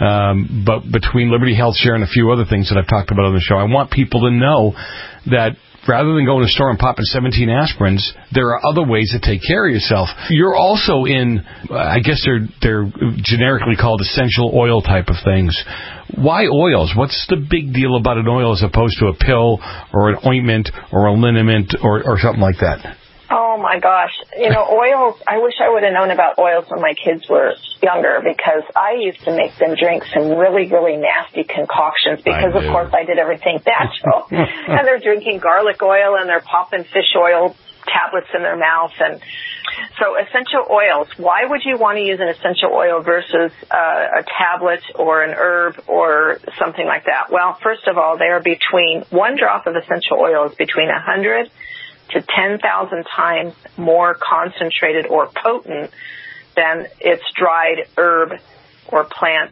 But between Liberty Health Share and a few other things that I've talked about on the show, I want people to know that rather than going to the store and popping 17 aspirins, there are other ways to take care of yourself. You're also in, I guess they're generically called essential oil type of things. Why oils? What's the big deal about an oil as opposed to a pill or an ointment or a liniment or something like that? Oh, my gosh. Oils, I wish I would have known about oils when my kids were younger, because I used to make them drink some really, really nasty concoctions because, of course, I did everything natural. And they're drinking garlic oil and they're popping fish oil tablets in their mouth. And so essential oils, why would you want to use an essential oil versus a tablet or an herb or something like that? Well, first of all, they are one drop of essential oil is between 100 to 10,000 times more concentrated or potent than its dried herb or plant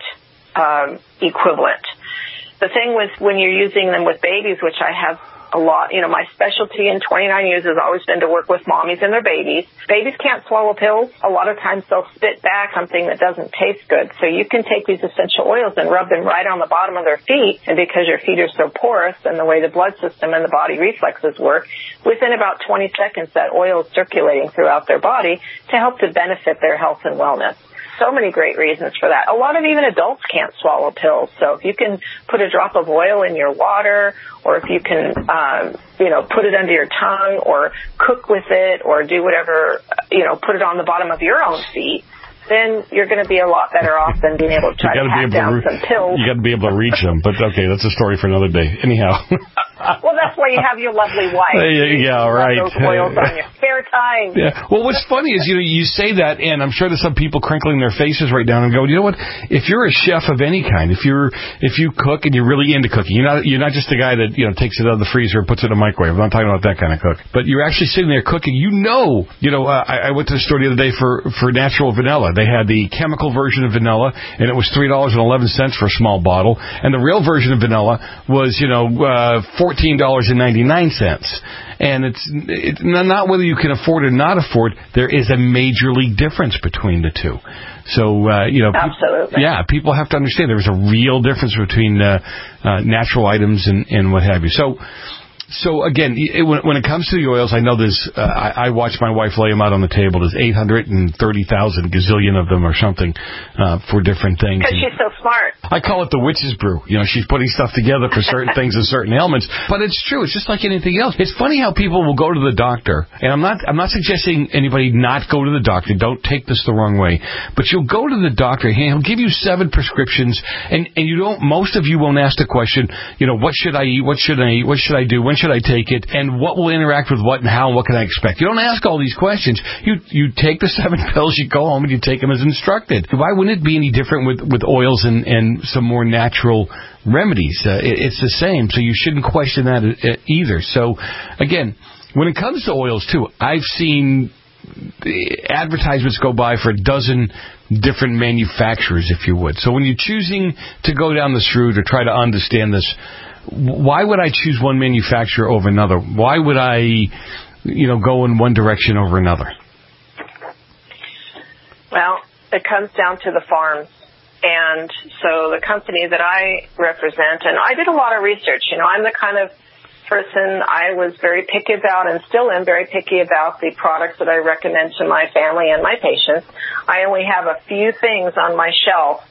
equivalent. The thing with when you're using them with babies, which I have a lot, my specialty in 29 years has always been to work with mommies and their babies. Babies can't swallow pills. A lot of times they'll spit back something that doesn't taste good. So you can take these essential oils and rub them right on the bottom of their feet. And because your feet are so porous and the way the blood system and the body reflexes work, within about 20 seconds that oil is circulating throughout their body to help to benefit their health and wellness. So many great reasons for that. A lot of even adults can't swallow pills. So if you can put a drop of oil in your water, or if you can, put it under your tongue or cook with it or do whatever, put it on the bottom of your own feet, then you're going to be a lot better off than being able to try to hack down some pills. You got to be able to reach them. But, okay, that's a story for another day. Anyhow. Well, that's why you have your lovely wife. Yeah, right. Those oils on your spare time. Yeah. Well, what's funny is, you say that, and I'm sure there's some people crinkling their faces right now and go, you know what? If you're a chef of any kind, if you cook and you're really into cooking, you're not just the guy that takes it out of the freezer and puts it in the microwave. I'm not talking about that kind of cook. But you're actually sitting there cooking. I went to the store the other day for natural vanilla. They had the chemical version of vanilla, and it was $3.11 for a small bottle, and the real version of vanilla was $14.99. And it's not whether you can afford or not afford. There is a majorly difference between the two. So absolutely, people have to understand there is a real difference between natural items and what have you. So again, when it comes to the oils, I know there's. I watch my wife lay them out on the table. There's 830,000 gazillion of them or something for different things. Because she's so smart. I call it the witch's brew. She's putting stuff together for certain things and certain ailments. But it's true. It's just like anything else. It's funny how people will go to the doctor, and I'm not suggesting anybody not go to the doctor. Don't take this the wrong way. But you'll go to the doctor, and he'll give you 7 prescriptions, and you don't. Most of you won't ask the question. What should I eat? What should I eat? What should I do? When should I take it, and what will interact with what and how, and what can I expect? You don't ask all these questions. You take the 7 pills, you go home, and you take them as instructed. Why wouldn't it be any different with oils and some more natural remedies? It's the same, so you shouldn't question that either. So, again, when it comes to oils, too, I've seen advertisements go by for a dozen different manufacturers, if you would. So when you're choosing to go down this route or try to understand this, why would I choose one manufacturer over another? Why would I, go in one direction over another? Well, it comes down to the farms. And so the company that I represent, and I did a lot of research. I'm the kind of person I was very picky about, and still am very picky about the products that I recommend to my family and my patients. I only have a few things on my shelf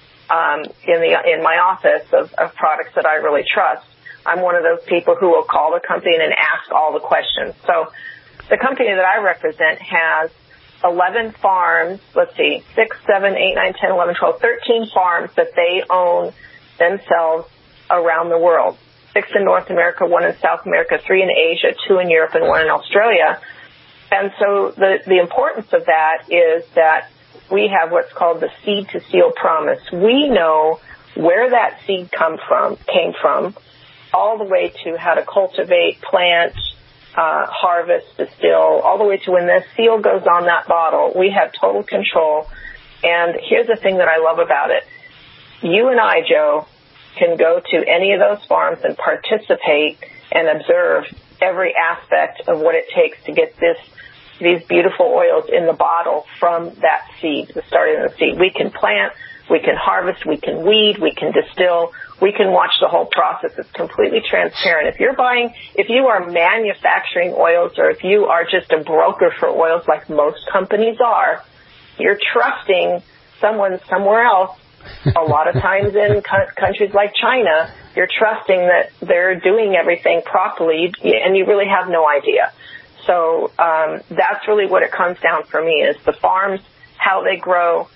in my office of products that I really trust. I'm one of those people who will call the company and ask all the questions. So the company that I represent has 11 farms, 6, 7, 8, 9, 10, 11, 12, 13 farms that they own themselves around the world. 6 in North America, 1 in South America, 3 in Asia, 2 in Europe, and 1 in Australia. And so the importance of that is that we have what's called the seed to seal promise. We know where that seed came from, all the way to how to cultivate, plant, harvest, distill, all the way to when the seal goes on that bottle. We have total control. And here's the thing that I love about it. You and I, Joe, can go to any of those farms and participate and observe every aspect of what it takes to get these beautiful oils in the bottle from that seed, the starting of the seed. We can plant, we can harvest, we can weed, we can distill, we can watch the whole process. It's completely transparent. If you are manufacturing oils, or if you are just a broker for oils like most companies are, you're trusting someone somewhere else. A lot of times in countries like China, you're trusting that they're doing everything properly, and you really have no idea. So that's really what it comes down for me, is the farms, how they grow.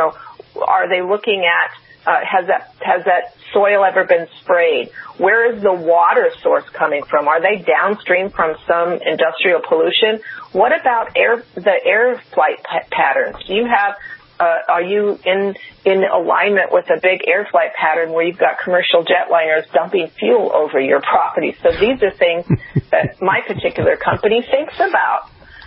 Are they looking at has that soil ever been sprayed? Where is the water source coming from? Are they downstream from some industrial pollution? What about the air flight patterns? Are you in alignment with a big air flight pattern where you've got commercial jetliners dumping fuel over your property? So these are things that my particular company thinks about.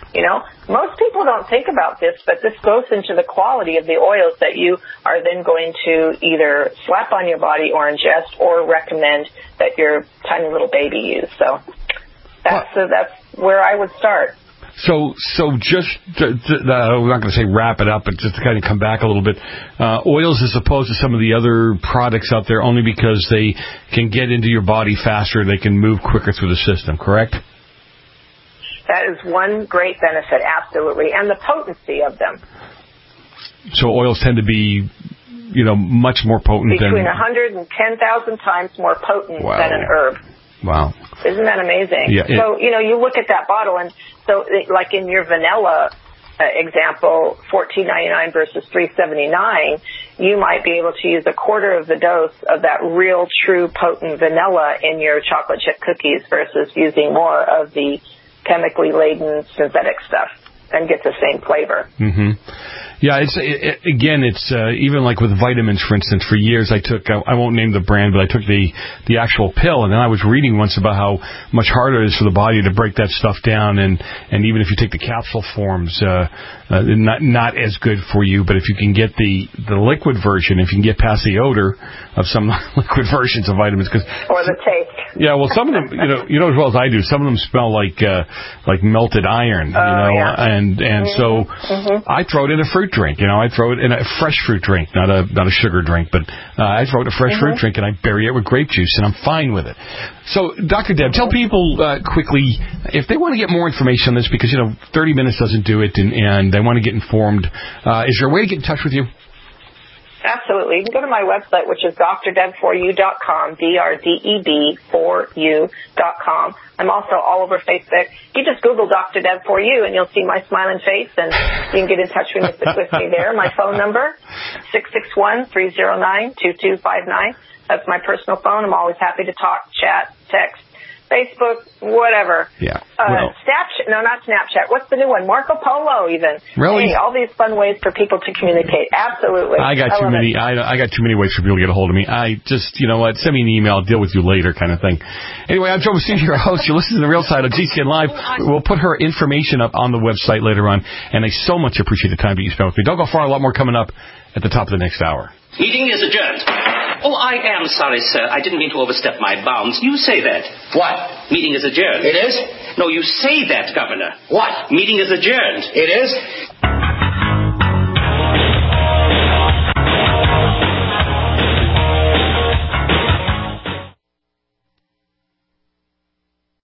Most people don't think about this, but this goes into the quality of the oils that you are then going to either slap on your body or ingest, or recommend that your tiny little baby use. So that's where I would start. So just, we're not going to say wrap it up, but just to kind of come back a little bit, oils as opposed to some of the other products out there only because they can get into your body faster, they can move quicker through the system, correct? That is one great benefit, absolutely, and the potency of them. So oils tend to be, much more potent between 100 and 10,000 times more potent than an herb. Wow. Isn't that amazing? Yeah, so, you look at that bottle, and so, like in your vanilla example, $14.99 versus $3.79, you might be able to use a quarter of the dose of that real, true, potent vanilla in your chocolate chip cookies versus using more of the chemically laden synthetic stuff and get the same flavor. Mm-hmm. Yeah, it's even like with vitamins, for instance. For years, I won't name the brand, but I took the actual pill, and then I was reading once about how much harder it is for the body to break that stuff down, and even if you take the capsule forms, not as good for you. But if you can get the liquid version, if you can get past the odor of some liquid versions of vitamins, or the taste. Yeah, well, some of them, as well as I do, some of them smell like melted iron, so I throw it in a fruit drink. I throw it in a fresh fruit drink, not a sugar drink, but I throw it in a fresh fruit drink, and I bury it with grape juice, and I'm fine with it. So, Dr. Deb, tell people quickly, if they want to get more information on this, because 30 minutes doesn't do it, and they want to get informed, is there a way to get in touch with you? Absolutely. You can go to my website, which is drdeb4u.com, DRDEB4U.com. I'm also all over Facebook. You just Google Dr. Deb 4U, and you'll see my smiling face, and you can get in touch with me there. My phone number, 661-309-2259. That's my personal phone. I'm always happy to talk, chat, text, Facebook, whatever. Yeah. Snapchat, no, not Snapchat. What's the new one? Marco Polo, even. Really? Hey, all these fun ways for people to communicate. Absolutely. I got too many. I got too many ways for people to get a hold of me. I just, you know what? Send me an email. I'll deal with you later, kind of thing. Anyway, I'm Joe Messina, your host. You listen to The Real Side of GCN Live. We'll put her information up on the website later on, and I so much appreciate the time that you spent with me. Don't go far. A lot more coming up at the top of the next hour. Meeting is adjourned. Oh, I am sorry, sir. I didn't mean to overstep my bounds. You say that. What? Meeting is adjourned. It is? No, you say that, Governor. What? Meeting is adjourned. It is?